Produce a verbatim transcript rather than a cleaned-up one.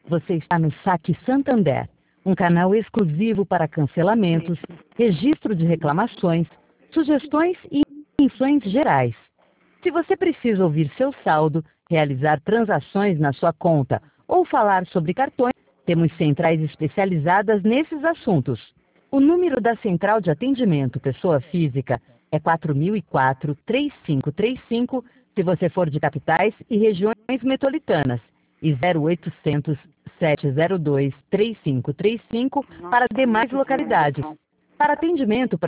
Você está no Saque Santander, um canal exclusivo para cancelamentos, registro de reclamações, sugestões e informações gerais. Se você precisa ouvir seu saldo, realizar transações na sua conta ou falar sobre cartões, temos centrais especializadas nesses assuntos. O número da Central de Atendimento Pessoa Física é quatro mil e quatro, três cinco três cinco, se você for de capitais e regiões metropolitanas, e zero oitocentos, sete zero dois, três cinco três cinco para demais localidades. Para atendimento